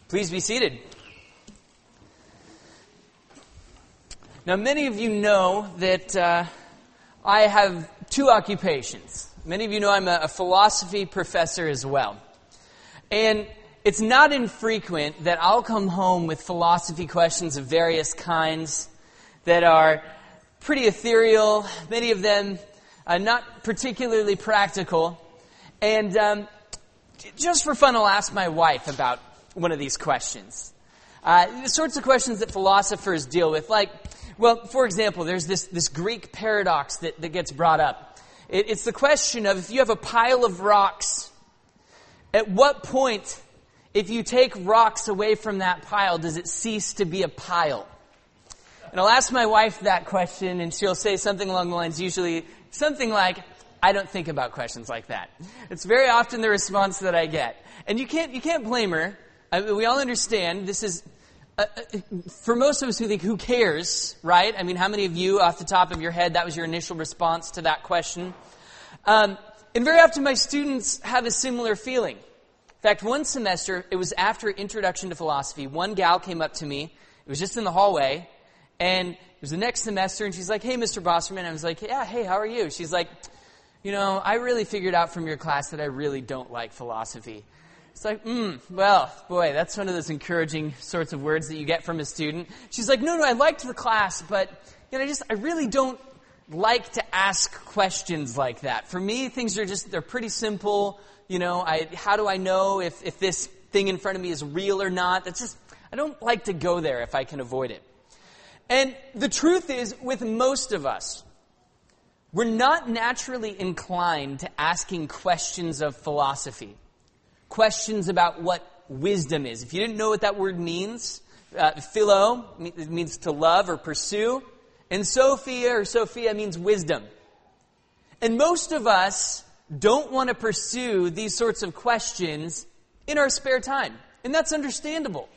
Please be seated. Now, many of you know that I have two occupations. Many of you know I'm a philosophy professor as well. And it's not infrequent that I'll come home with philosophy questions of various kinds that are pretty ethereal, many of them not particularly practical. And just for fun, I'll ask my wife about one of these questions. The sorts of questions that philosophers deal with, like, well, for example, there's this Greek paradox that gets brought up. It's the question of, if you have a pile of rocks, at what point, if you take rocks away from that pile, does it cease to be a pile? And I'll ask my wife that question, and she'll say something along the lines, usually something like, I don't think about questions like that. It's very often the response that I get. And you can't blame her. We all understand this is, for most of us who think, who cares, right? I mean, how many of you, off the top of your head, that was your initial response to that question? And very often my students have a similar feeling. In fact, one semester, it was after Introduction to Philosophy, one gal came up to me, it was just in the hallway, and it was the next semester, and she's like, hey, Mr. Bosserman. I was like, yeah, hey, how are you? She's like, you know, I really figured out from your class that I really don't like philosophy. It's like, well, boy, that's one of those encouraging sorts of words that you get from a student. She's like, no, I liked the class, but you know, I really don't like to ask questions like that. For me, things are they're pretty simple. You know, how do I know if this thing in front of me is real or not? I don't like to go there if I can avoid it. And the truth is, with most of us, we're not naturally inclined to asking questions of philosophy. Questions about what wisdom is. If you didn't know what that word means, philo, it means to love or pursue. And Sophia means wisdom. And most of us don't want to pursue these sorts of questions in our spare time. And that's understandable.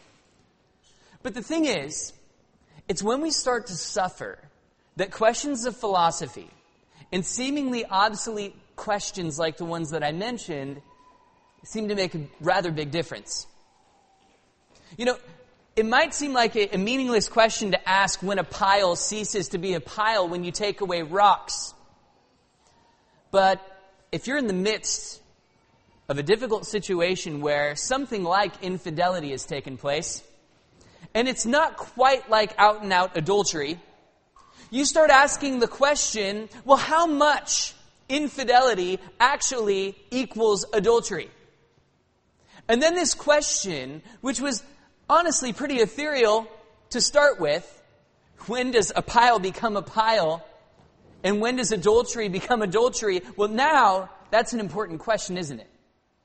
But the thing is, it's when we start to suffer that questions of philosophy and seemingly obsolete questions like the ones that I mentioned seem to make a rather big difference. You know, it might seem like a meaningless question to ask when a pile ceases to be a pile when you take away rocks. But if you're in the midst of a difficult situation where something like infidelity has taken place, and it's not quite like out-and-out adultery, you start asking the question, well, how much infidelity actually equals adultery? And then this question, which was honestly pretty ethereal to start with, when does a pile become a pile? And when does adultery become adultery? Well, now, that's an important question, isn't it?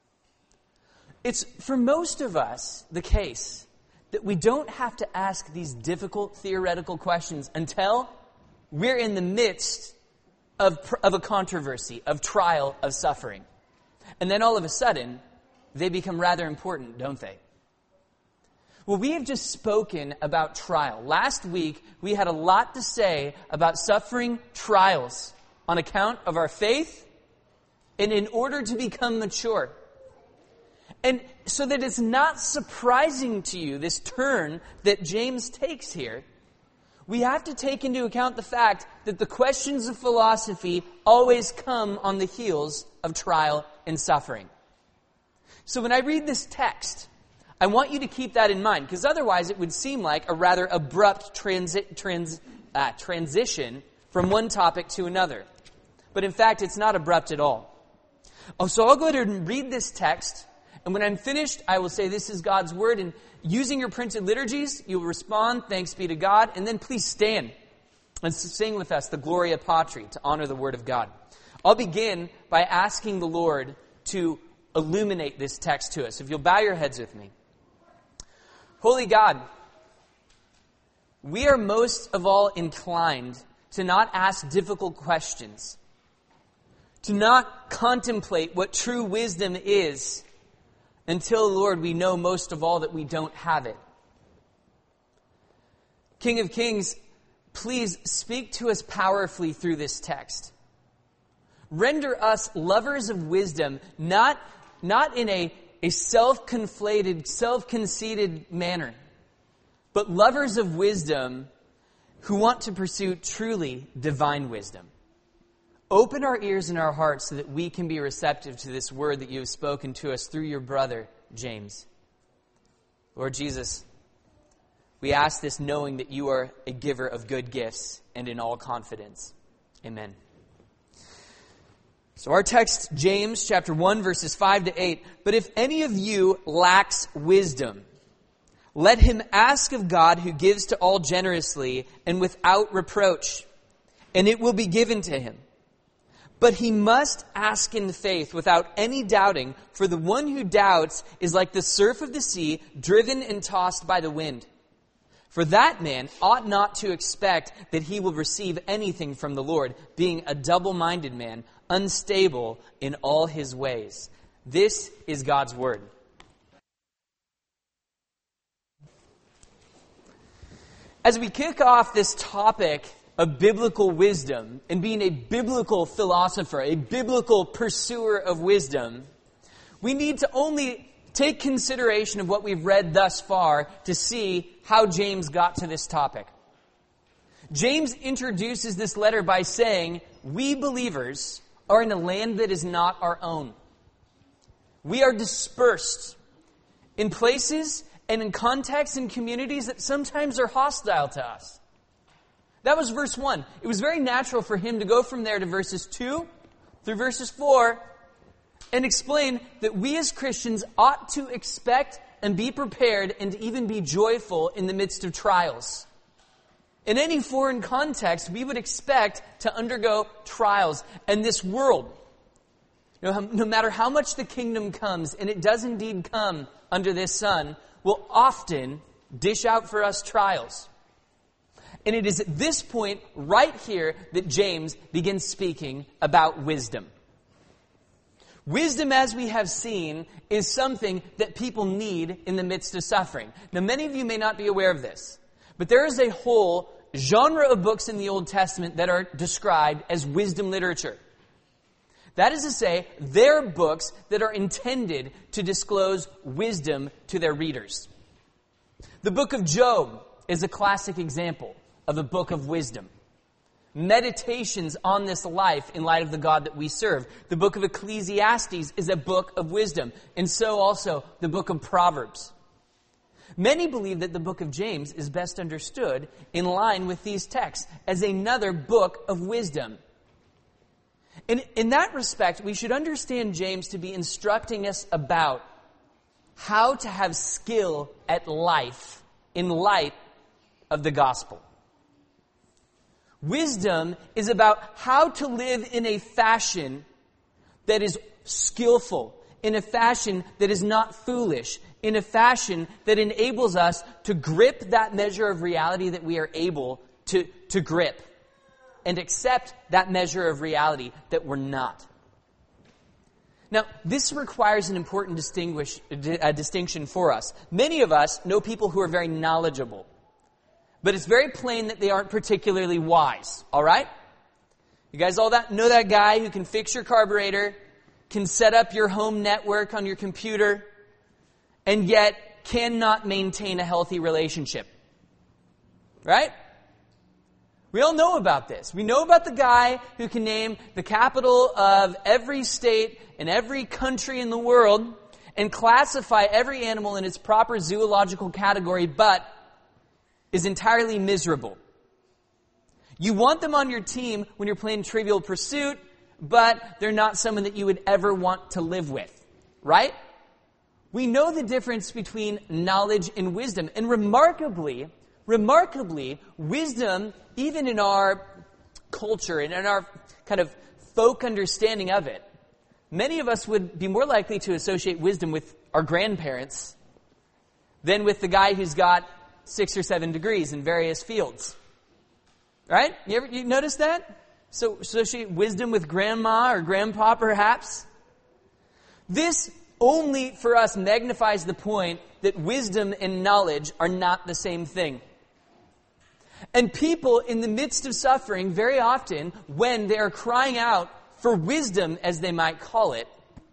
It's, for most of us, the case that we don't have to ask these difficult theoretical questions until we're in the midst of a controversy, of trial, of suffering. And then all of a sudden, they become rather important, don't they? Well, we have just spoken about trial. Last week, we had a lot to say about suffering trials on account of our faith and in order to become mature. And so that it's not surprising to you, this turn that James takes here, we have to take into account the fact that the questions of philosophy always come on the heels of trial and suffering. So when I read this text, I want you to keep that in mind, because otherwise it would seem like a rather abrupt transition from one topic to another. But in fact, it's not abrupt at all. So I'll go ahead and read this text, and when I'm finished, I will say this is God's Word, and using your printed liturgies, you will respond, thanks be to God, and then please stand and sing with us the Gloria Patri to honor the Word of God. I'll begin by asking the Lord to illuminate this text to us. If you'll bow your heads with me. Holy God, we are most of all inclined to not ask difficult questions, to not contemplate what true wisdom is until, Lord, we know most of all that we don't have it. King of Kings, please speak to us powerfully through this text. Render us lovers of wisdom, not in a a self-conflated, self-conceited manner, but lovers of wisdom who want to pursue truly divine wisdom. Open our ears and our hearts so that we can be receptive to this word that you have spoken to us through your brother, James. Lord Jesus, we ask this knowing that you are a giver of good gifts and in all confidence. Amen. So our text, James chapter 1, verses 5 to 8. But if any of you lacks wisdom, let him ask of God who gives to all generously and without reproach, and it will be given to him. But he must ask in faith without any doubting, for the one who doubts is like the surf of the sea, driven and tossed by the wind. For that man ought not to expect that he will receive anything from the Lord, being a double-minded man, unstable in all his ways. This is God's word. As we kick off this topic of biblical wisdom and being a biblical philosopher, a biblical pursuer of wisdom, we need to only take consideration of what we've read thus far to see how James got to this topic. James introduces this letter by saying, we believers are in a land that is not our own. We are dispersed in places and in contexts and communities that sometimes are hostile to us. That was verse 1. It was very natural for him to go from there to verses 2 through verses 4 and explain that we as Christians ought to expect and be prepared and even be joyful in the midst of trials. In any foreign context, we would expect to undergo trials. And this world, no matter how much the kingdom comes, and it does indeed come under this sun, will often dish out for us trials. And it is at this point right here that James begins speaking about wisdom. Wisdom, as we have seen, is something that people need in the midst of suffering. Now, many of you may not be aware of this, but there is a whole genre of books in the Old Testament that are described as wisdom literature. That is to say, they're books that are intended to disclose wisdom to their readers. The book of Job is a classic example of a book of wisdom. Meditations on this life in light of the God that we serve. The book of Ecclesiastes is a book of wisdom, and so also the book of Proverbs. Many believe that the book of James is best understood in line with these texts as another book of wisdom. And in that respect, we should understand James to be instructing us about how to have skill at life in light of the gospel. Wisdom is about how to live in a fashion that is skillful, in a fashion that is not foolish, in a fashion that enables us to grip that measure of reality that we are able to grip, and accept that measure of reality that we're not. Now, this requires an important distinction for us. Many of us know people who are very knowledgeable, but it's very plain that they aren't particularly wise, all right? You guys all know that guy who can fix your carburetor, can set up your home network on your computer, and yet cannot maintain a healthy relationship, right? We all know about this. We know about the guy who can name the capital of every state and every country in the world and classify every animal in its proper zoological category, but is entirely miserable. You want them on your team when you're playing Trivial Pursuit, but they're not someone that you would ever want to live with, right? We know the difference between knowledge and wisdom. And remarkably, wisdom, even in our culture and in our kind of folk understanding of it, many of us would be more likely to associate wisdom with our grandparents than with the guy who's got 6 or 7 degrees in various fields. Right? You notice that? So associate wisdom with grandma or grandpa, perhaps? This only for us magnifies the point that wisdom and knowledge are not the same thing. And people in the midst of suffering, very often, when they are crying out for wisdom, as they might call it,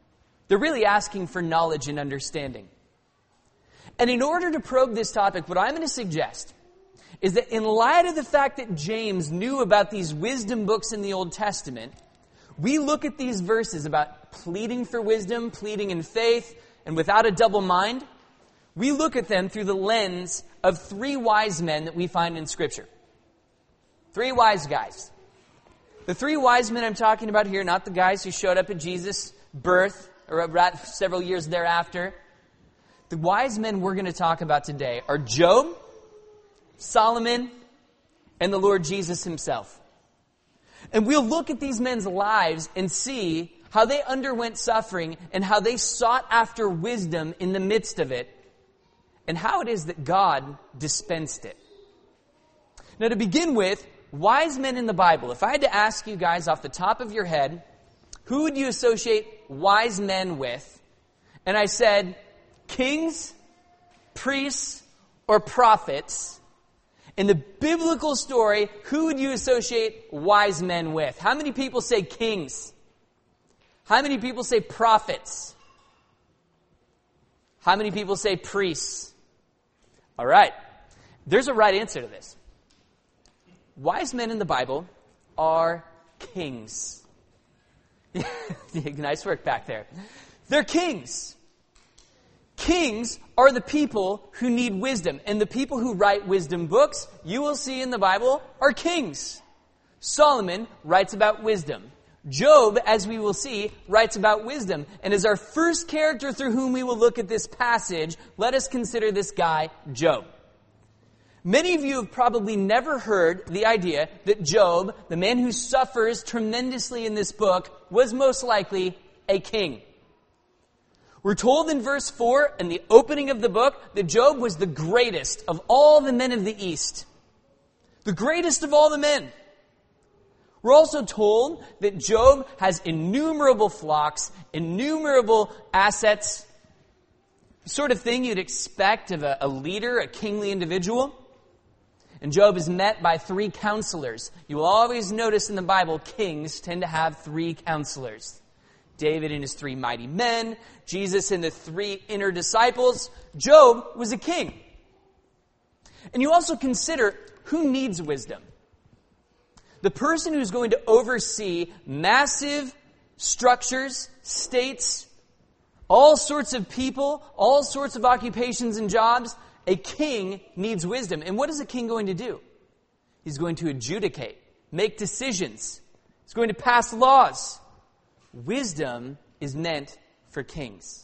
They're really asking for knowledge and understanding. And in order to probe this topic, what I'm going to suggest is that in light of the fact that James knew about these wisdom books in the Old Testament, we look at these verses about pleading for wisdom, pleading in faith, and without a double mind. We look at them through the lens of 3 wise men that we find in Scripture. 3 wise guys. The 3 wise men I'm talking about here, not the guys who showed up at Jesus' birth or several years thereafter. The wise men we're going to talk about today are Job, Solomon, and the Lord Jesus himself. And we'll look at these men's lives and see how they underwent suffering and how they sought after wisdom in the midst of it, and how it is that God dispensed it. Now, to begin with, wise men in the Bible. If I had to ask you guys off the top of your head, who would you associate wise men with? And I said, kings, priests, or prophets. In the biblical story, who would you associate wise men with? How many people say kings? How many people say prophets? How many people say priests? All right. There's a right answer to this. Wise men in the Bible are kings. Nice work back there. They're kings. Kings are the people who need wisdom. And the people who write wisdom books, you will see in the Bible, are kings. Solomon writes about wisdom. Job, as we will see, writes about wisdom. And as our first character through whom we will look at this passage, let us consider this guy, Job. Many of you have probably never heard the idea that Job, the man who suffers tremendously in this book, was most likely a king. We're told in verse 4, in the opening of the book, that Job was the greatest of all the men of the East. The greatest of all the men. We're also told that Job has innumerable flocks, innumerable assets, the sort of thing you'd expect of a leader, a kingly individual. And Job is met by 3 counselors. You will always notice in the Bible, kings tend to have 3 counselors. David and his 3 mighty men, Jesus and the 3 inner disciples. Job was a king. And you also consider who needs wisdom. The person who's going to oversee massive structures, states, all sorts of people, all sorts of occupations and jobs, a king needs wisdom. And what is a king going to do? He's going to adjudicate, make decisions. He's going to pass laws. Wisdom is meant for kings.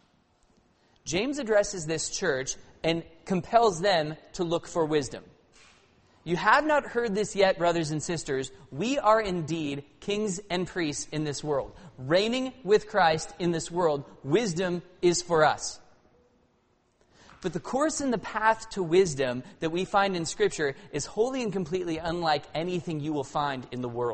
James addresses this church and compels them to look for wisdom. You have not heard this yet, brothers and sisters. We are indeed kings and priests in this world. Reigning with Christ in this world, wisdom is for us. But the course and the path to wisdom that we find in Scripture is wholly and completely unlike anything you will find in the world.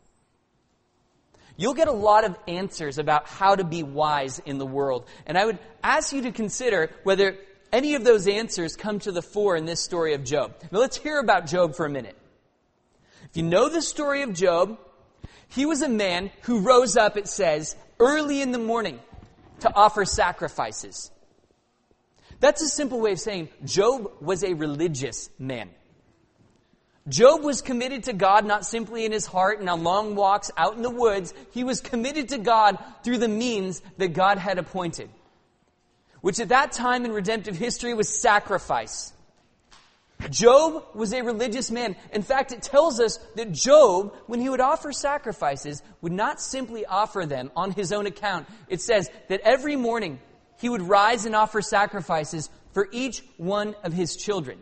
You'll get a lot of answers about how to be wise in the world. And I would ask you to consider whether any of those answers come to the fore in this story of Job. Now let's hear about Job for a minute. If you know the story of Job, he was a man who rose up, it says, early in the morning to offer sacrifices. That's a simple way of saying Job was a religious man. Job was committed to God not simply in his heart and on long walks out in the woods. He was committed to God through the means that God had appointed, which at that time in redemptive history was sacrifice. Job was a religious man. In fact, it tells us that Job, when he would offer sacrifices, would not simply offer them on his own account. It says that every morning he would rise and offer sacrifices for each one of his children.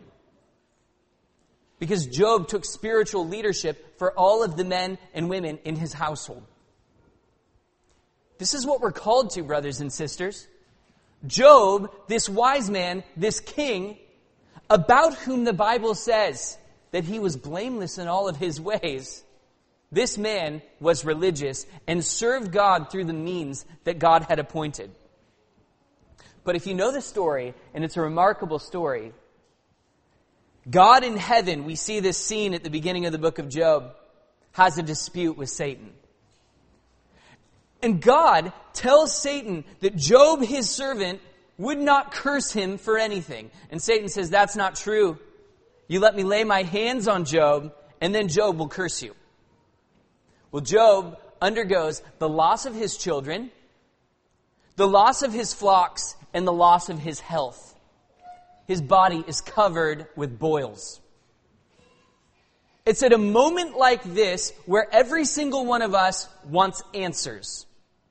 Because Job took spiritual leadership for all of the men and women in his household. This is what we're called to, brothers and sisters. Job, this wise man, this king, about whom the Bible says that he was blameless in all of his ways, this man was religious and served God through the means that God had appointed. But if you know the story, and it's a remarkable story, God in heaven, we see this scene at the beginning of the book of Job, has a dispute with Satan. And God tells Satan that Job, his servant, would not curse him for anything. And Satan says, that's not true. You let me lay my hands on Job, and then Job will curse you. Well, Job undergoes the loss of his children, the loss of his flocks, and the loss of his health. His body is covered with boils. It's at a moment like this where every single one of us wants answers.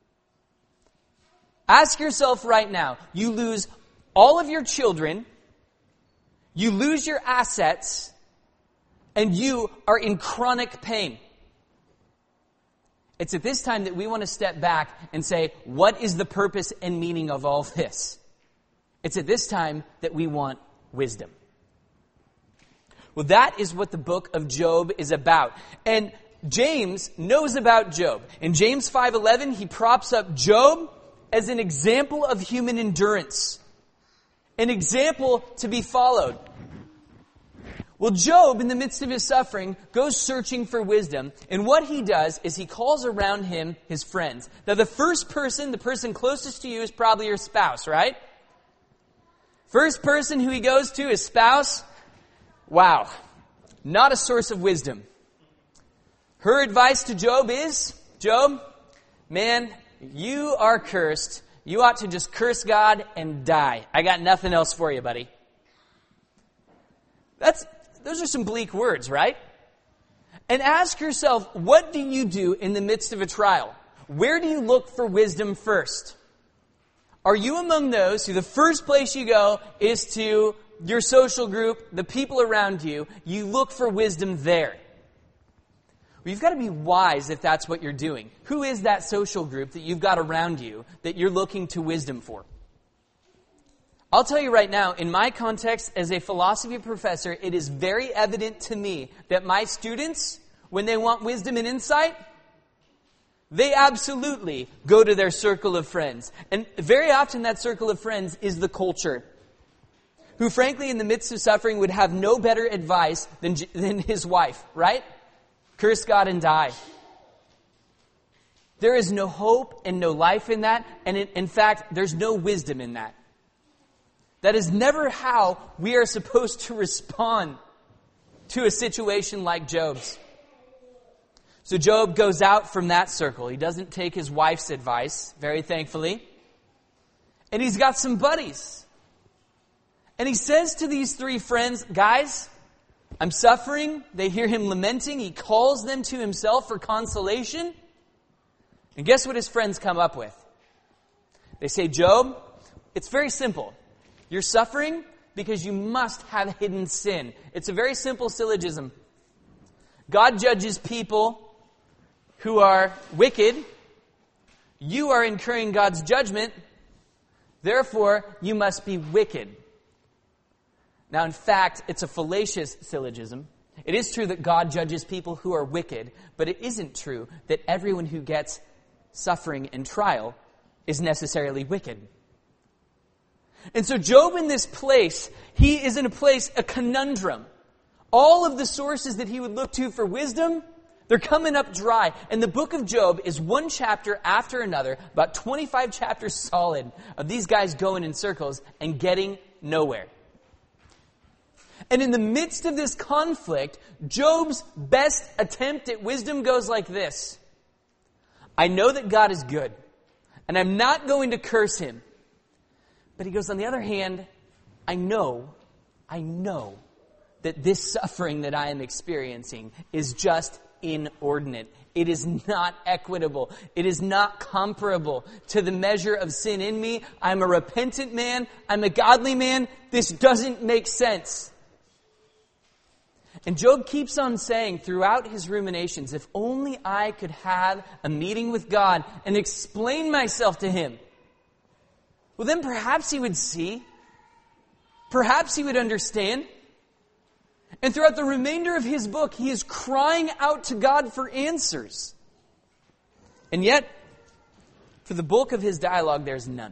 Ask yourself right now, you lose all of your children, you lose your assets, and you are in chronic pain. It's at this time that we want to step back and say, what is the purpose and meaning of all this? It's at this time that we want wisdom. Well, that is what the book of Job is about. And James knows about Job. In James 5:11, he props up Job as an example of human endurance. An example to be followed. Well, Job, in the midst of his suffering, goes searching for wisdom. And what he does is he calls around him his friends. Now, the first person, the person closest to you, is probably your spouse, right? First person who he goes to, his spouse. Wow. Not a source of wisdom. Her advice to Job is, Job, man, you are cursed. You ought to just curse God and die. I got nothing else for you, buddy. Those are some bleak words, right? And ask yourself, what do you do in the midst of a trial? Where do you look for wisdom first? Are you among those who the first place you go is to your social group, the people around you? You look for wisdom there. Well, you've got to be wise if that's what you're doing. Who is that social group that you've got around you that you're looking to wisdom for? I'll tell you right now, in my context as a philosophy professor, it is very evident to me that my students, when they want wisdom and insight, they absolutely go to their circle of friends. And very often that circle of friends is the culture, who frankly in the midst of suffering would have no better advice than his wife, right? Curse God and die. There is no hope and no life in that, and in fact, there's no wisdom in that. That is never how we are supposed to respond to a situation like Job's. So Job goes out from that circle. He doesn't take his wife's advice, very thankfully. And he's got some buddies. And he says to these three friends, guys, I'm suffering. They hear him lamenting. He calls them to himself for consolation. And guess what his friends come up with? They say, Job, it's very simple. You're suffering because you must have hidden sin. It's a very simple syllogism. God judges people who are wicked. You are incurring God's judgment. Therefore, you must be wicked. Now, in fact, it's a fallacious syllogism. It is true that God judges people who are wicked, but it isn't true that everyone who gets suffering and trial is necessarily wicked. And so Job in this place, he is in a conundrum. All of the sources that he would look to for wisdom, they're coming up dry. And the book of Job is one chapter after another, about 25 chapters solid, of these guys going in circles and getting nowhere. And in the midst of this conflict, Job's best attempt at wisdom goes like this. I know that God is good, and I'm not going to curse him. But he goes, on the other hand, I know that this suffering that I am experiencing is just inordinate. It is not equitable. It is not comparable to the measure of sin in me. I'm a repentant man. I'm a godly man. This doesn't make sense. And Job keeps on saying throughout his ruminations, if only I could have a meeting with God and explain myself to him. Well, then perhaps he would see. Perhaps he would understand. And throughout the remainder of his book, he is crying out to God for answers. And yet, for the bulk of his dialogue, there's none.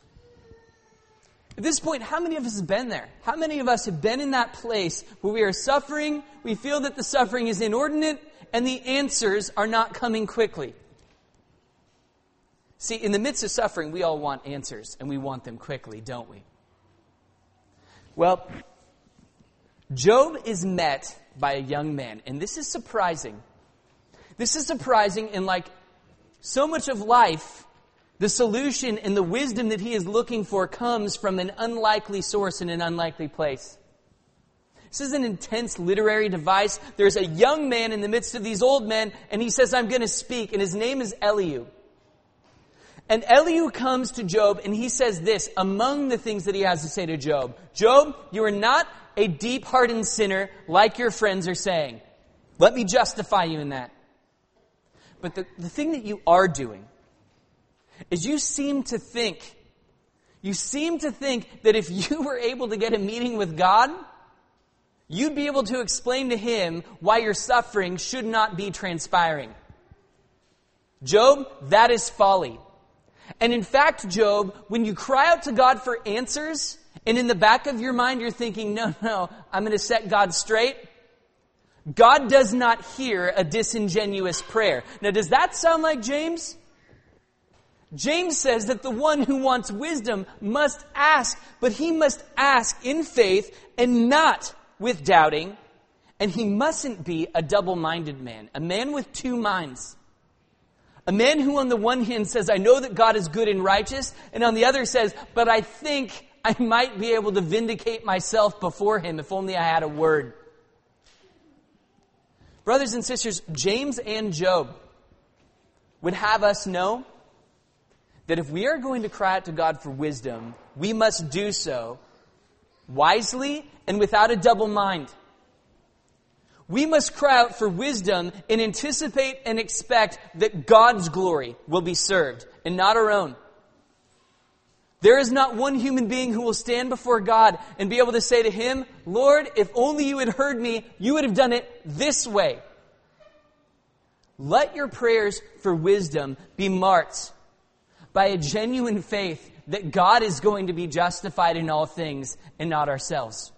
At this point, how many of us have been there? How many of us have been in that place where we are suffering, we feel that the suffering is inordinate, and the answers are not coming quickly? See, in the midst of suffering, we all want answers, and we want them quickly, don't we? Well, Job is met by a young man, and this is surprising. This is surprising in like so much of life, the solution and the wisdom that he is looking for comes from an unlikely source in an unlikely place. This is an intense literary device. There's a young man in the midst of these old men, and he says, I'm going to speak, and his name is Elihu. And Elihu comes to Job, and he says this, among the things that he has to say to Job. Job, you are not a deep-hardened sinner like your friends are saying. Let me justify you in that. But the thing that you are doing is you seem to think that if you were able to get a meeting with God, you'd be able to explain to him why your suffering should not be transpiring. Job, that is folly. And in fact, Job, when you cry out to God for answers, and in the back of your mind you're thinking, no, I'm going to set God straight, God does not hear a disingenuous prayer. Now, does that sound like James? James says that the one who wants wisdom must ask, but he must ask in faith and not with doubting. And he mustn't be a double-minded man, a man with two minds. A man who on the one hand says, I know that God is good and righteous, and on the other says, but I think I might be able to vindicate myself before him if only I had a word. Brothers and sisters, James and Job would have us know that if we are going to cry out to God for wisdom, we must do so wisely and without a double mind. We must cry out for wisdom and anticipate and expect that God's glory will be served and not our own. There is not one human being who will stand before God and be able to say to him, Lord, if only you had heard me, you would have done it this way. Let your prayers for wisdom be marked by a genuine faith that God is going to be justified in all things and not ourselves.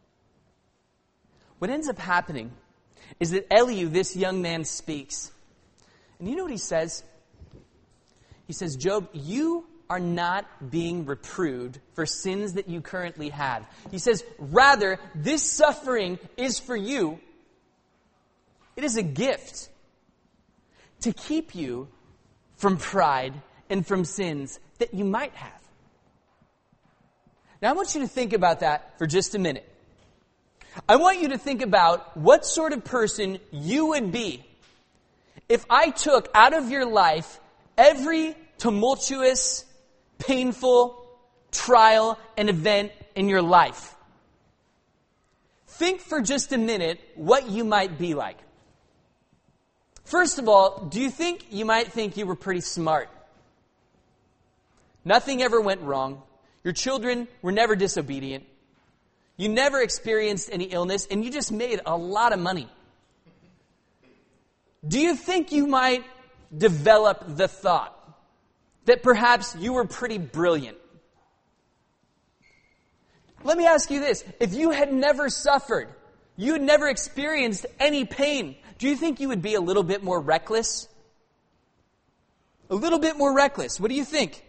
What ends up happening is that Elihu, this young man, speaks. And you know what he says? He says, Job, you are not being reproved for sins that you currently have. He says, rather, this suffering is for you. It is a gift to keep you from pride and from sins that you might have. Now I want you to think about that for just a minute. I want you to think about what sort of person you would be if I took out of your life every tumultuous, painful trial and event in your life. Think for just a minute what you might be like. First of all, do you think you might think you were pretty smart? Nothing ever went wrong. Your children were never disobedient. You never experienced any illness, and you just made a lot of money. Do you think you might develop the thought that perhaps you were pretty brilliant? Let me ask you this. If you had never suffered, you had never experienced any pain, do you think you would be a little bit more reckless? A little bit more reckless. What do you think?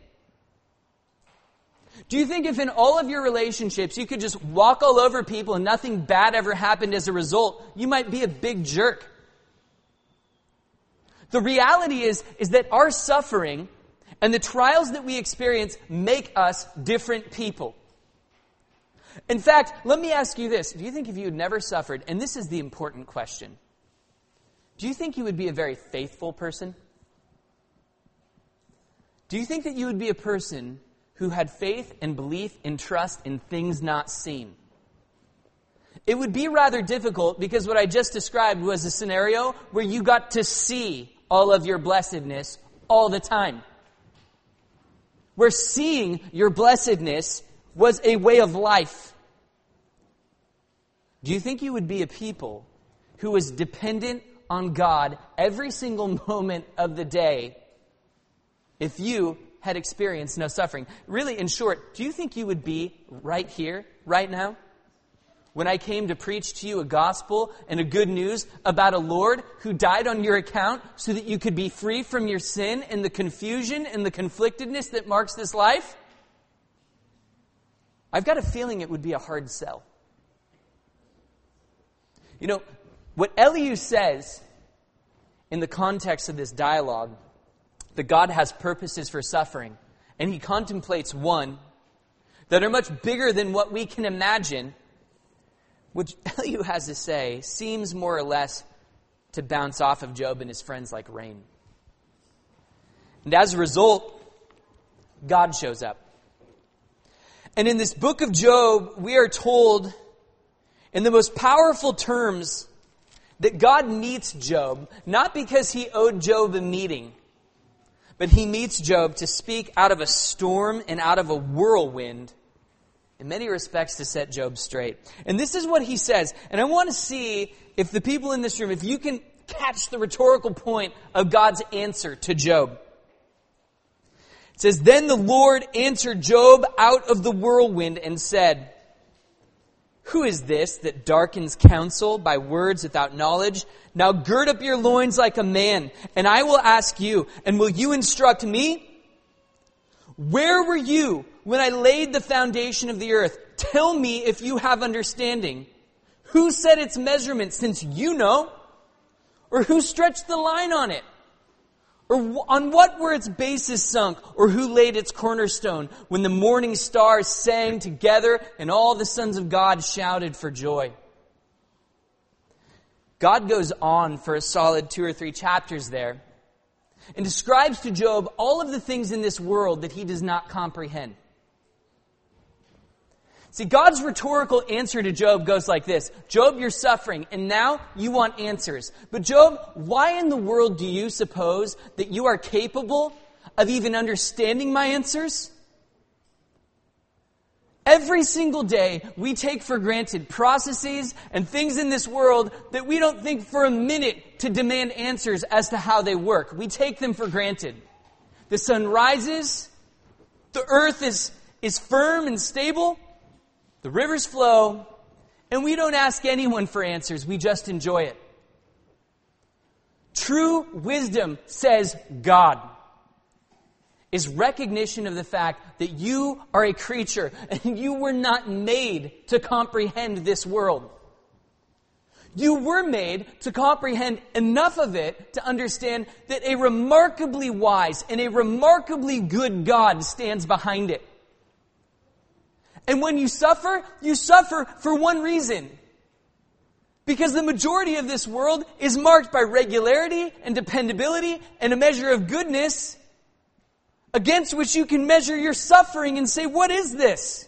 Do you think if in all of your relationships you could just walk all over people and nothing bad ever happened as a result, you might be a big jerk? The reality is that our suffering and the trials that we experience make us different people. In fact, let me ask you this. Do you think if you had never suffered, and this is the important question, do you think you would be a very faithful person? Do you think that you would be a person who had faith and belief and trust in things not seen? It would be rather difficult because what I just described was a scenario where you got to see all of your blessedness all the time. Where seeing your blessedness was a way of life. Do you think you would be a people who was dependent on God every single moment of the day if you had experienced no suffering? Really, in short, do you think you would be right here, right now? when I came to preach to you a gospel and a good news about a Lord who died on your account so that you could be free from your sin and the confusion and the conflictedness that marks this life? I've got a feeling it would be a hard sell. You know, what Elihu says in the context of this dialogue, that God has purposes for suffering, and he contemplates one that are much bigger than what we can imagine, which Elihu has to say seems more or less to bounce off of Job and his friends like rain. And as a result, God shows up. And in this book of Job, we are told in the most powerful terms that God meets Job, not because he owed Job a meeting, but he meets Job to speak out of a storm and out of a whirlwind, in many respects to set Job straight. And this is what he says. And I want to see if the people in this room, if you can catch the rhetorical point of God's answer to Job. It says, "Then the Lord answered Job out of the whirlwind and said, 'Who is this that darkens counsel by words without knowledge? Now gird up your loins like a man, and I will ask you, and will you instruct me? Where were you when I laid the foundation of the earth? Tell me if you have understanding. Who set its measurement, since you know? Or who stretched the line on it? Or on what were its bases sunk? Or who laid its cornerstone when the morning stars sang together and all the sons of God shouted for joy?'" God goes on for a solid 2 or 3 chapters there and describes to Job all of the things in this world that he does not comprehend. See, God's rhetorical answer to Job goes like this: "Job, you're suffering, and now you want answers. But Job, why in the world do you suppose that you are capable of even understanding my answers?" Every single day, we take for granted processes and things in this world that we don't think for a minute to demand answers as to how they work. We take them for granted. The sun rises, the earth is firm and stable, the rivers flow, and we don't ask anyone for answers. We just enjoy it. True wisdom, says God, is recognition of the fact that you are a creature and you were not made to comprehend this world. You were made to comprehend enough of it to understand that a remarkably wise and a remarkably good God stands behind it. And when you suffer for one reason. Because the majority of this world is marked by regularity and dependability and a measure of goodness against which you can measure your suffering and say, what is this?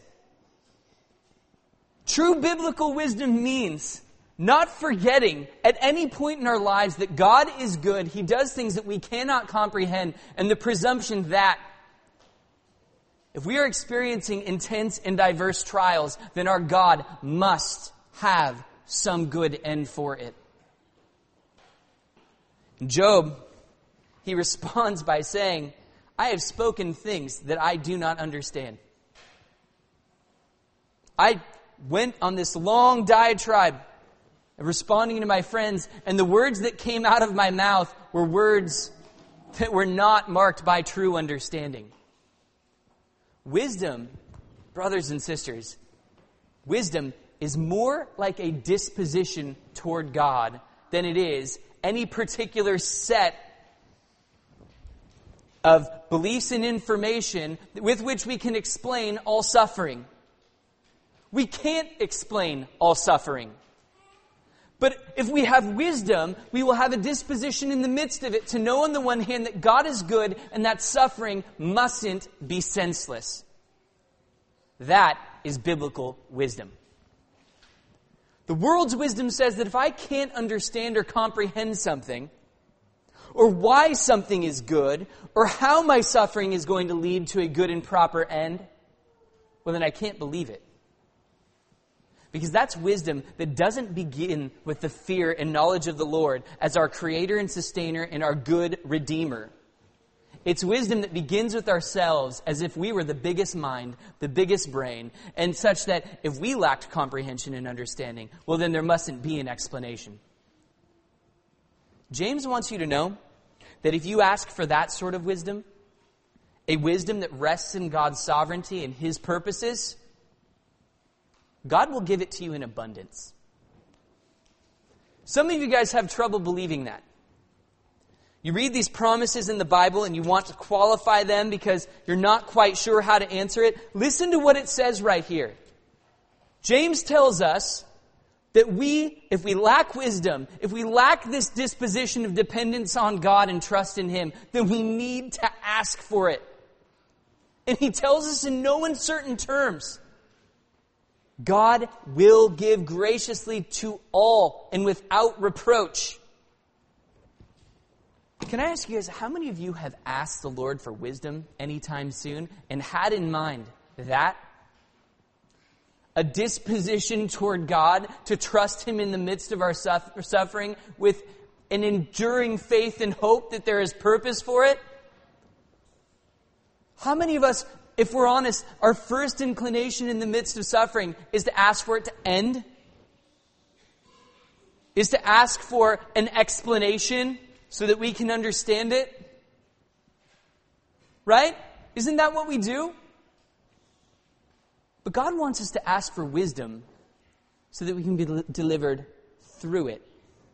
True biblical wisdom means not forgetting at any point in our lives that God is good. He does things that we cannot comprehend, and the presumption that if we are experiencing intense and diverse trials, then our God must have some good end for it. Job, he responds by saying, "I have spoken things that I do not understand." I went on this long diatribe of responding to my friends, and the words that came out of my mouth were words that were not marked by true understanding. Wisdom, brothers and sisters, wisdom is more like a disposition toward God than it is any particular set of beliefs and information with which we can explain all suffering. We can't explain all suffering. But if we have wisdom, we will have a disposition in the midst of it to know on the one hand that God is good and that suffering mustn't be senseless. That is biblical wisdom. The world's wisdom says that if I can't understand or comprehend something, or why something is good, or how my suffering is going to lead to a good and proper end, well, then I can't believe it. Because that's wisdom that doesn't begin with the fear and knowledge of the Lord as our Creator and Sustainer and our good Redeemer. It's wisdom that begins with ourselves as if we were the biggest mind, the biggest brain, and such that if we lacked comprehension and understanding, well, then there mustn't be an explanation. James wants you to know that if you ask for that sort of wisdom, a wisdom that rests in God's sovereignty and His purposes, God will give it to you in abundance. Some of you guys have trouble believing that. You read these promises in the Bible and you want to qualify them because you're not quite sure how to answer it. Listen to what it says right here. James tells us that if we lack wisdom, if we lack this disposition of dependence on God and trust in Him, then we need to ask for it. And he tells us in no uncertain terms, God will give graciously to all and without reproach. Can I ask you guys, how many of you have asked the Lord for wisdom anytime soon and had in mind that? A disposition toward God to trust Him in the midst of our suffering with an enduring faith and hope that there is purpose for it? How many of us, if we're honest, our first inclination in the midst of suffering is to ask for it to end? Is to ask for an explanation so that we can understand it? Right? Isn't that what we do? But God wants us to ask for wisdom so that we can be delivered through it.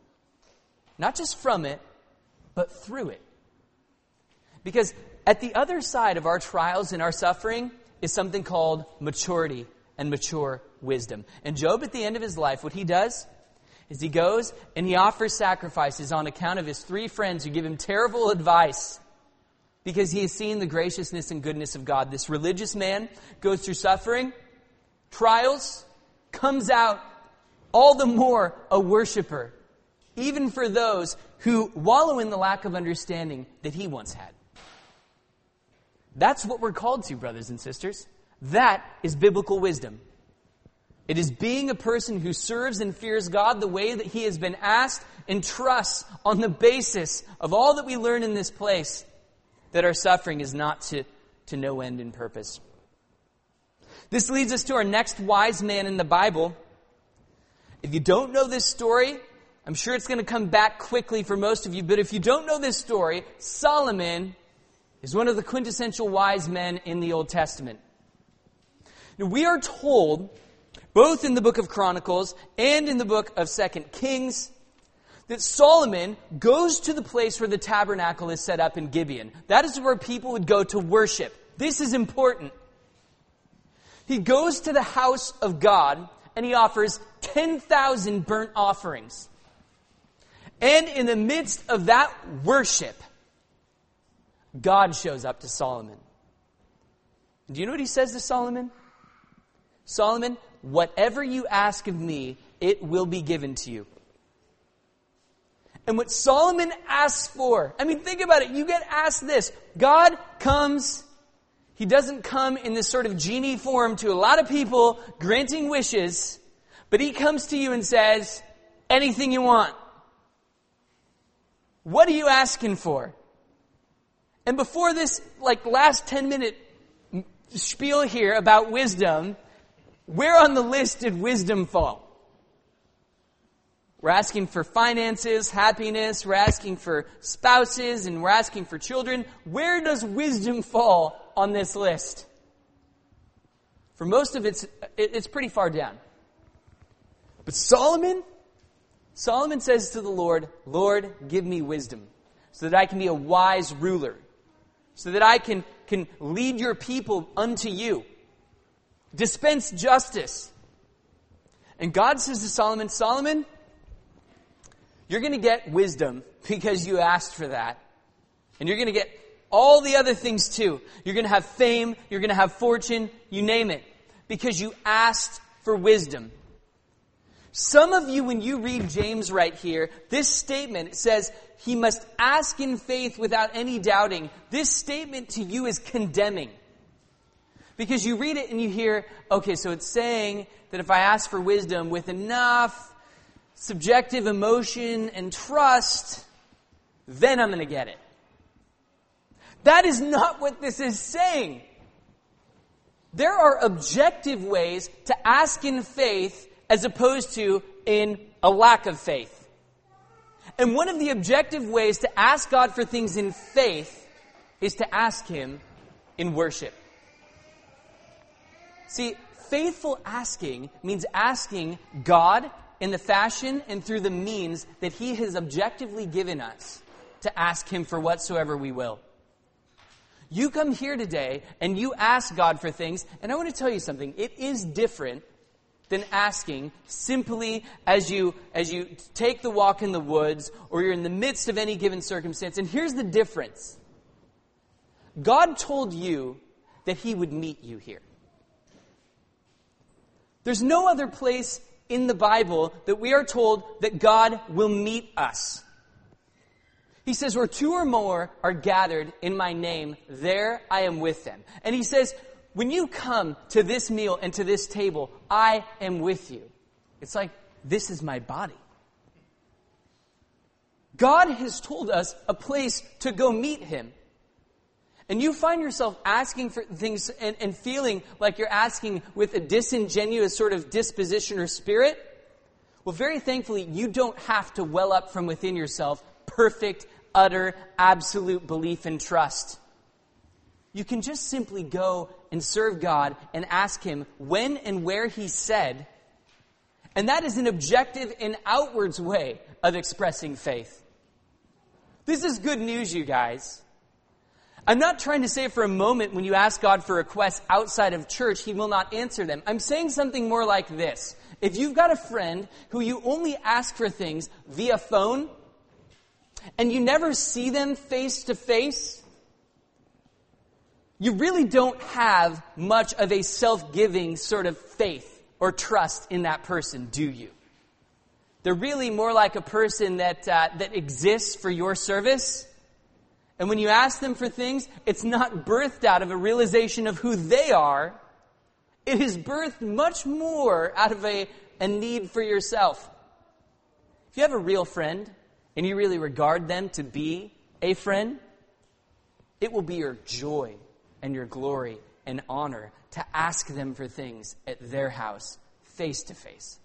Not just from it, but through it. Because at the other side of our trials and our suffering is something called maturity and mature wisdom. And Job, at the end of his life, what he does is he goes and he offers sacrifices on account of his 3 friends who give him terrible advice because he has seen the graciousness and goodness of God. This religious man goes through suffering, trials, comes out all the more a worshiper, even for those who wallow in the lack of understanding that he once had. That's what we're called to, brothers and sisters. That is biblical wisdom. It is being a person who serves and fears God the way that He has been asked and trusts on the basis of all that we learn in this place that our suffering is not to no end in purpose. This leads us to our next wise man in the Bible. If you don't know this story, I'm sure it's going to come back quickly for most of you, but if you don't know this story, Solomon is one of the quintessential wise men in the Old Testament. Now, we are told, both in the book of Chronicles and in the book of 2 Kings, that Solomon goes to the place where the tabernacle is set up in Gibeon. That is where people would go to worship. This is important. He goes to the house of God and he offers 10,000 burnt offerings. And in the midst of that worship, God shows up to Solomon. Do you know what he says to Solomon? Solomon, whatever you ask of me, it will be given to you. And what Solomon asks for, I mean, think about it. You get asked this. God comes, He doesn't come in this sort of genie form to a lot of people granting wishes, but He comes to you and says, anything you want. What are you asking for? And before this, last 10-minute spiel here about wisdom, where on the list did wisdom fall? We're asking for finances, happiness, we're asking for spouses, and we're asking for children. Where does wisdom fall on this list? For most of it's pretty far down. But Solomon says to the Lord, Lord, give me wisdom so that I can be a wise ruler, so that I can lead your people unto you. Dispense justice. And God says to Solomon, Solomon, you're going to get wisdom because you asked for that. And you're going to get all the other things too. You're going to have fame, you're going to have fortune, you name it, because you asked for wisdom. Some of you, when you read James right here, this statement says he must ask in faith without any doubting. This statement to you is condemning. Because you read it and you hear, okay, so it's saying that if I ask for wisdom with enough subjective emotion and trust, then I'm going to get it. That is not what this is saying. There are objective ways to ask in faith as opposed to in a lack of faith. And one of the objective ways to ask God for things in faith is to ask Him in worship. See, faithful asking means asking God in the fashion and through the means that He has objectively given us to ask Him for whatsoever we will. You come here today and you ask God for things, and I want to tell you something. It is different than asking simply as you take the walk in the woods or you're in the midst of any given circumstance. And here's the difference. God told you that He would meet you here. There's no other place in the Bible that we are told that God will meet us. He says, where two or more are gathered in my name, there I am with them. And He says, when you come to this meal and to this table, I am with you. It's like, this is my body. God has told us a place to go meet Him. And you find yourself asking for things and feeling like you're asking with a disingenuous sort of disposition or spirit. Well, very thankfully, you don't have to well up from within yourself perfect, utter, absolute belief and trust. You can just simply go and serve God and ask Him when and where He said. And that is an objective and outwards way of expressing faith. This is good news, you guys. I'm not trying to say for a moment when you ask God for requests outside of church, He will not answer them. I'm saying something more like this. If you've got a friend who you only ask for things via phone, and you never see them face to face, you really don't have much of a self-giving sort of faith or trust in that person, do you? They're really more like a person that exists for your service. And when you ask them for things, it's not birthed out of a realization of who they are. It is birthed much more out of a need for yourself. If you have a real friend, and you really regard them to be a friend, it will be your joy and your glory and honor to ask them for things at their house, face to face.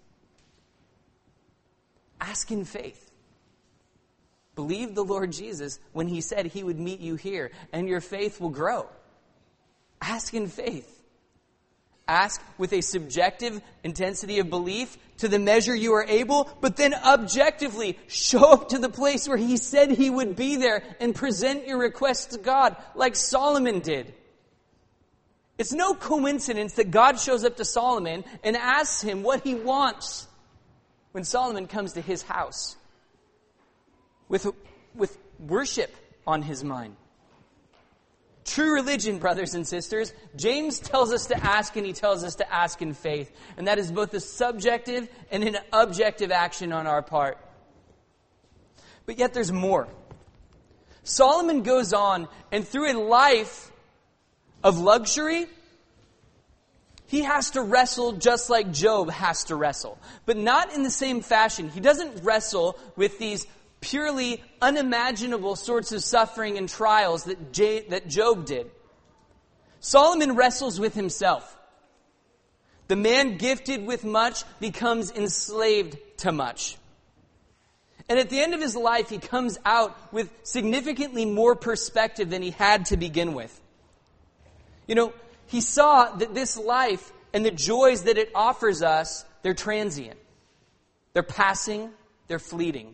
Ask in faith. Believe the Lord Jesus when He said He would meet you here, and your faith will grow. Ask in faith. Ask with a subjective intensity of belief to the measure you are able, but then objectively show up to the place where He said He would be there and present your request to God like Solomon did. It's no coincidence that God shows up to Solomon and asks him what he wants when Solomon comes to his house with worship on his mind. True religion, brothers and sisters, James tells us to ask, and he tells us to ask in faith. And that is both a subjective and an objective action on our part. But yet there's more. Solomon goes on, and through a life of luxury, he has to wrestle just like Job has to wrestle. But not in the same fashion. He doesn't wrestle with these purely unimaginable sorts of suffering and trials that Job did. Solomon wrestles with himself. The man gifted with much becomes enslaved to much. And at the end of his life, he comes out with significantly more perspective than he had to begin with. You know, he saw that this life and the joys that it offers us, they're transient. They're passing, they're fleeting.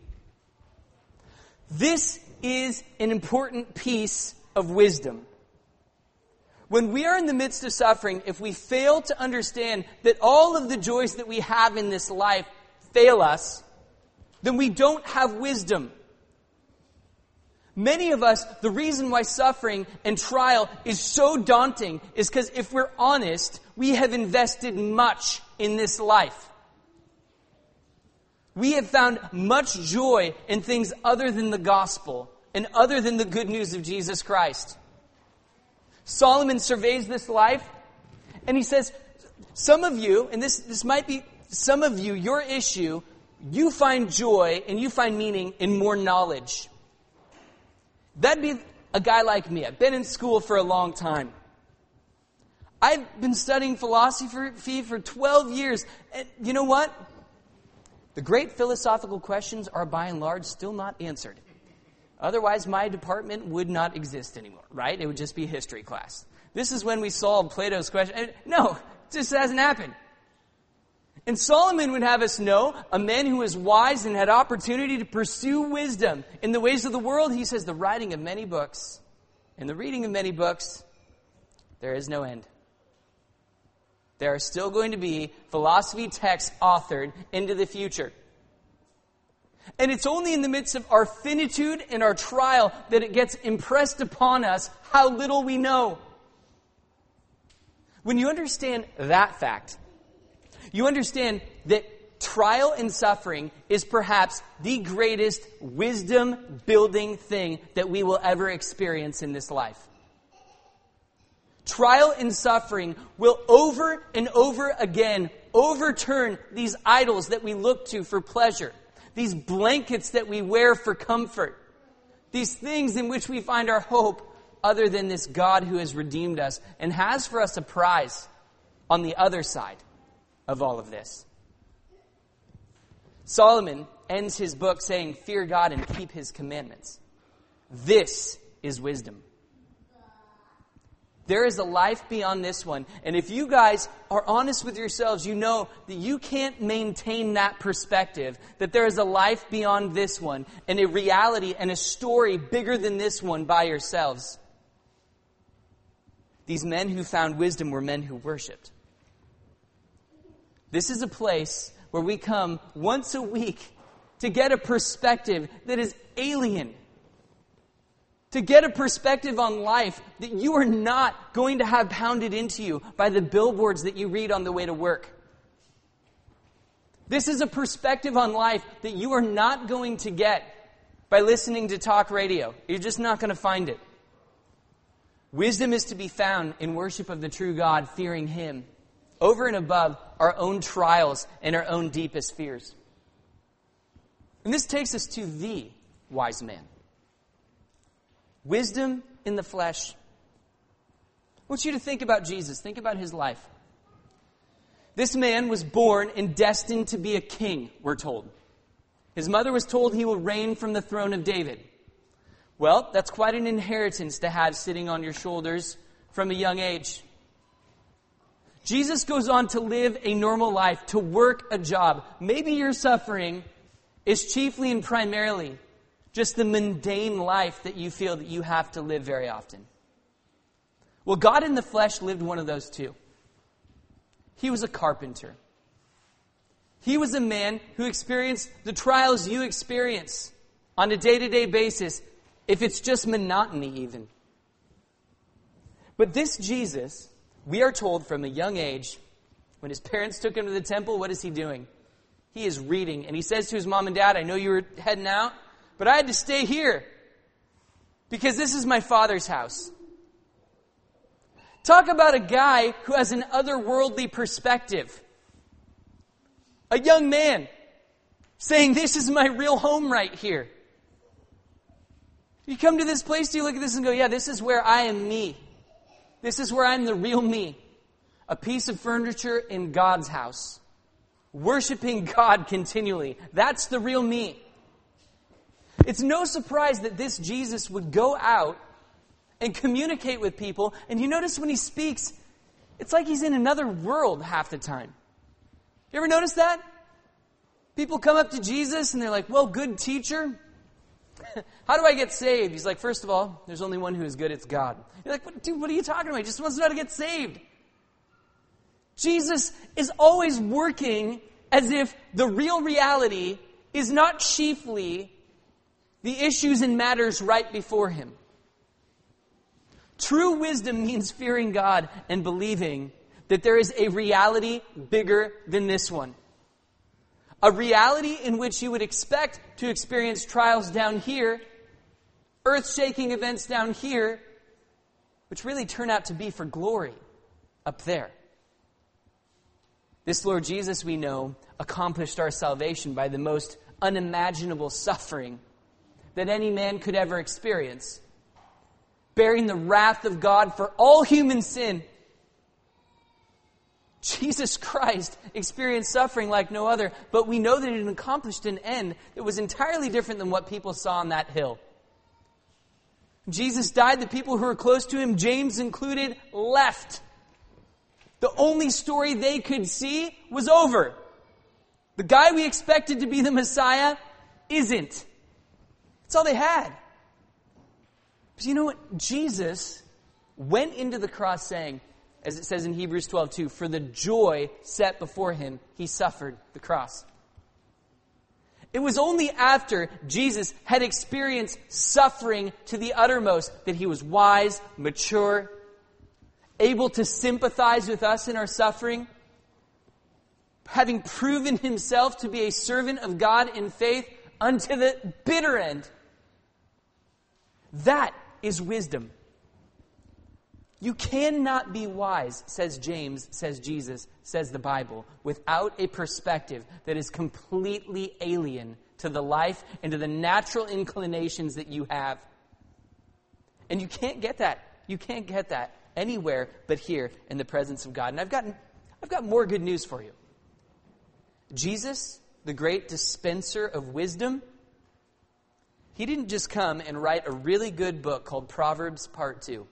This is an important piece of wisdom. When we are in the midst of suffering, if we fail to understand that all of the joys that we have in this life fail us, then we don't have wisdom. Many of us, the reason why suffering and trial is so daunting is because if we're honest, we have invested much in this life. We have found much joy in things other than the gospel and other than the good news of Jesus Christ. Solomon surveys this life and he says, some of you, and this might be some of you, your issue, you find joy and you find meaning in more knowledge. That'd be a guy like me. I've been in school for a long time. I've been studying philosophy for 12 years. And you know what? The great philosophical questions are by and large still not answered. Otherwise, my department would not exist anymore, right? It would just be a history class. This is when we solved Plato's question. No, it just hasn't happened. And Solomon would have us know, a man who was wise and had opportunity to pursue wisdom in the ways of the world, he says, the writing of many books and the reading of many books, there is no end. There are still going to be philosophy texts authored into the future. And it's only in the midst of our finitude and our trial that it gets impressed upon us how little we know. When you understand that fact, you understand that trial and suffering is perhaps the greatest wisdom-building thing that we will ever experience in this life. Trial and suffering will over and over again overturn these idols that we look to for pleasure, these blankets that we wear for comfort, these things in which we find our hope other than this God who has redeemed us and has for us a prize on the other side of all of this. Solomon ends his book saying, "Fear God and keep His commandments." This is wisdom. There is a life beyond this one. And if you guys are honest with yourselves, you know that you can't maintain that perspective, that there is a life beyond this one, and a reality and a story bigger than this one by yourselves. These men who found wisdom were men who worshipped. This is a place where we come once a week to get a perspective that is alien. To get a perspective on life that you are not going to have pounded into you by the billboards that you read on the way to work. This is a perspective on life that you are not going to get by listening to talk radio. You're just not going to find it. Wisdom is to be found in worship of the true God, fearing Him, over and above our own trials and our own deepest fears. And this takes us to the wise man. Wisdom in the flesh. I want you to think about Jesus. Think about His life. This man was born and destined to be a king, we're told. His mother was told he will reign from the throne of David. Well, that's quite an inheritance to have sitting on your shoulders from a young age. Jesus goes on to live a normal life, to work a job. Maybe your suffering is chiefly and primarily just the mundane life that you feel that you have to live very often. Well, God in the flesh lived one of those too. He was a carpenter. He was a man who experienced the trials you experience on a day-to-day basis, if it's just monotony even. But this Jesus, we are told from a young age, when his parents took him to the temple, what is he doing? He is reading. And he says to his mom and dad, "I know you were heading out, but I had to stay here because this is my Father's house." Talk about a guy who has an otherworldly perspective. A young man saying, "This is my real home right here." You come to this place, you look at this and go, "Yeah, this is where I am me. This is where I'm the real me." A piece of furniture in God's house. Worshiping God continually. That's the real me. It's no surprise that this Jesus would go out and communicate with people. And you notice when he speaks, it's like he's in another world half the time. You ever notice that? People come up to Jesus and they're like, "Well, good teacher, how do I get saved?" He's like, "First of all, there's only one who is good, it's God." You're like, "Dude, what are you talking about? He just wants to know how to get saved." Jesus is always working as if the real reality is not chiefly the issues and matters right before him. True wisdom means fearing God and believing that there is a reality bigger than this one. A reality in which you would expect to experience trials down here, earth-shaking events down here, which really turn out to be for glory up there. This Lord Jesus, we know, accomplished our salvation by the most unimaginable suffering that any man could ever experience. bearing the wrath of God for all human sin. Jesus Christ experienced suffering like no other, but we know that it accomplished an end that was entirely different than what people saw on that hill. Jesus died. The people who were close to him, James included, left. The only story they could see was over. The guy we expected to be the Messiah isn't. That's all they had. But you know what? Jesus went into the cross saying, as it says in Hebrews 12:2, for the joy set before him, he suffered the cross. It was only after Jesus had experienced suffering to the uttermost that he was wise, mature, able to sympathize with us in our suffering, having proven himself to be a servant of God in faith unto the bitter end. That is wisdom. You cannot be wise, says James, says Jesus, says the Bible, without a perspective that is completely alien to the life and to the natural inclinations that you have. And you can't get that. You can't get that anywhere but here in the presence of God. And I've got more good news for you. Jesus, the great dispenser of wisdom, he didn't just come and write a really good book called Proverbs Part 2.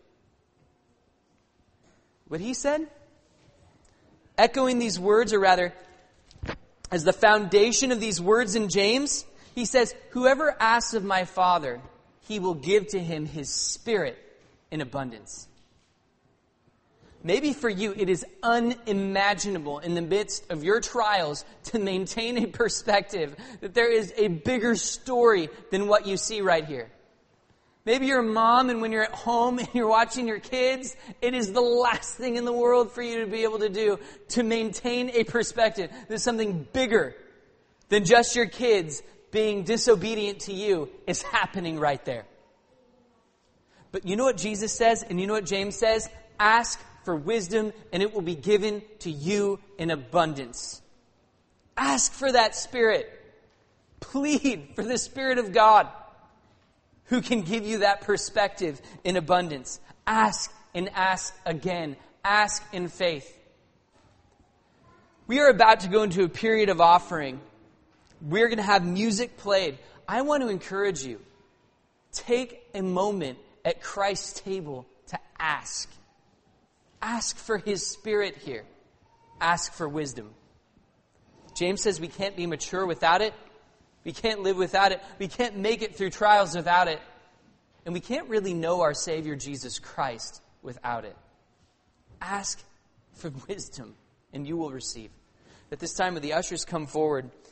What he said, echoing these words, or rather, as the foundation of these words in James, he says, whoever asks of my Father, he will give to him his Spirit in abundance. Maybe for you it is unimaginable in the midst of your trials to maintain a perspective that there is a bigger story than what you see right here. Maybe you're a mom, and when you're at home and you're watching your kids, it is the last thing in the world for you to be able to do to maintain a perspective. There's something bigger than just your kids being disobedient to you is happening right there. But you know what Jesus says, and you know what James says? Ask for wisdom, and it will be given to you in abundance. Ask for that Spirit. Plead for the Spirit of God, who can give you that perspective in abundance. Ask and ask again. Ask in faith. We are about to go into a period of offering. We're going to have music played. I want to encourage you. Take a moment at Christ's table to ask. Ask for his Spirit here. Ask for wisdom. James says we can't be mature without it. We can't live without it. We can't make it through trials without it. And we can't really know our Savior Jesus Christ without it. Ask for wisdom, and you will receive. At this time, when the ushers come forward,